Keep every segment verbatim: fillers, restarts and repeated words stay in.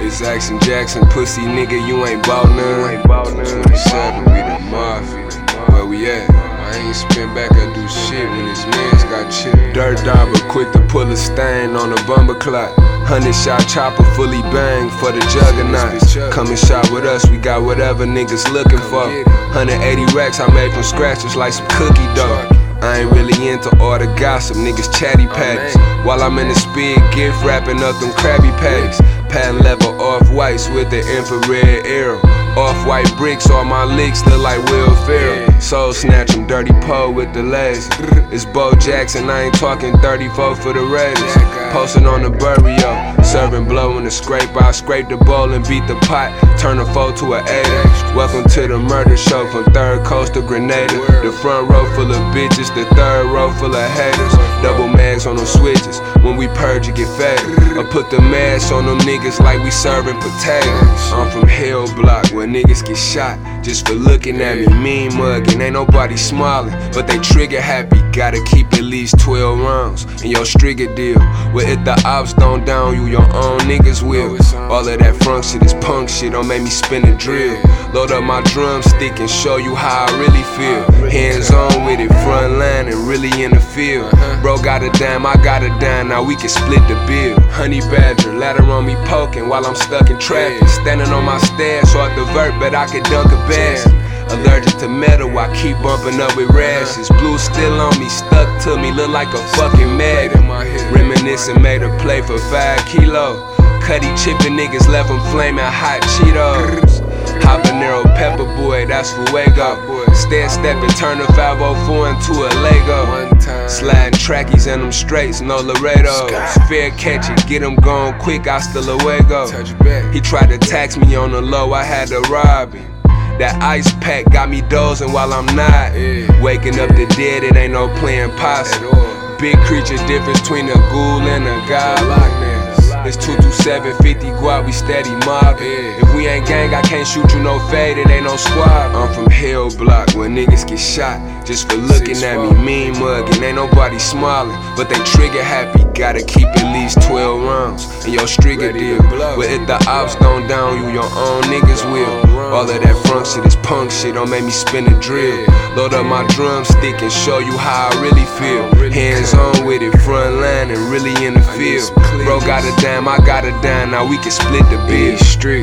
This Action Jackson, pussy nigga, you ain't bout none. twenty-seven, we the mafia. Where we at? I ain't spin back or do shit when his mans got chipped. Dirt dog, but quick to pull a stain on a bumper clock. Hundred shot chopper, fully bang for the juggernaut. Come and shop with us, we got whatever niggas looking for. one hundred eighty racks I made from scratch, just like some cookie dough. I ain't really into all the gossip, niggas chatty patties. While I'm in the speed, gift wrapping up them Krabby Patties. Patent leather off-whites with the infrared arrow. Off-white bricks, all my licks look like Will Ferrell. Soul snatch 'em, dirty Poe with the laser. It's Bo Jackson, I ain't talking thirty-four for the Raiders. Posting on the Burrio, serving blow in the scrape. I scrape the bowl and beat the pot, turn a four to an eight. Welcome to the murder show from Third Coast to Grenada. The front row full of bitches, the third row full of haters. Double mags on them switches, when we purge you get faded. I put the mask on them niggas like we serving potatoes. I'm from Hell Block, where niggas get shot just for looking at me. Mean mugging, ain't nobody smiling, but they trigger happy. Gotta keep at least twelve rounds in your strigger deal. Well, if the ops don't down you, your own niggas will. All of that front shit is punk shit, don't make me spin a drill. Load up my drumstick and show you how I really feel. Hands on with it, front line and really in the field. Bro got a dime, I got a dime, now we can split the bill. Honey Badger, ladder on me poking while I'm stuck in traffic. Standing on my stairs, so I divert, but I could dunk a basket. Allergic to metal, I keep bumping up with rashes. Blue still on me, stuck to me, look like a fucking maggot. Reminiscing, made a play for five kilo. Cuddy chipping niggas, left them flaming hot Cheetos. Habanero pepper boy, that's Fuego. Stand step and turn a five oh four into a Lego. Sliding trackies in them straights, no Laredos. Fair catch it, get him going quick, hasta luego. He tried to tax me on the low, I had to rob him. That ice pack got me dozing while I'm not. Waking up the dead, it ain't no playing possible. Big creature difference between a ghoul and a god. It's two two seven fifty guap, we steady mobbing. If we ain't gang, I can't shoot you no fade, it ain't no squad. I'm from Hell Block, where niggas get shot just for looking at me. Mean mugging, ain't nobody smiling, but they trigger happy. Gotta keep at least twelve rounds in your strigger deal. But if the ops don't down you, your own niggas will. All of that front shit is punk shit, don't make me spin a drill. Load up my drumstick and show you how I really feel. Hands on with it, front line and really in the field. Bro got a dime, I got a dime, now we can split the bill. Street,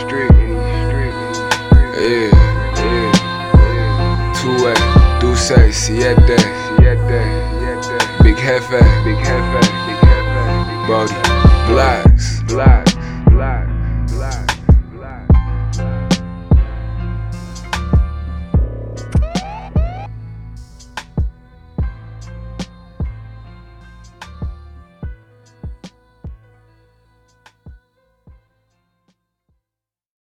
yeah, yeah. Two A, Duce, Siete, Big Hefe, Big Hefe, Brody, Black.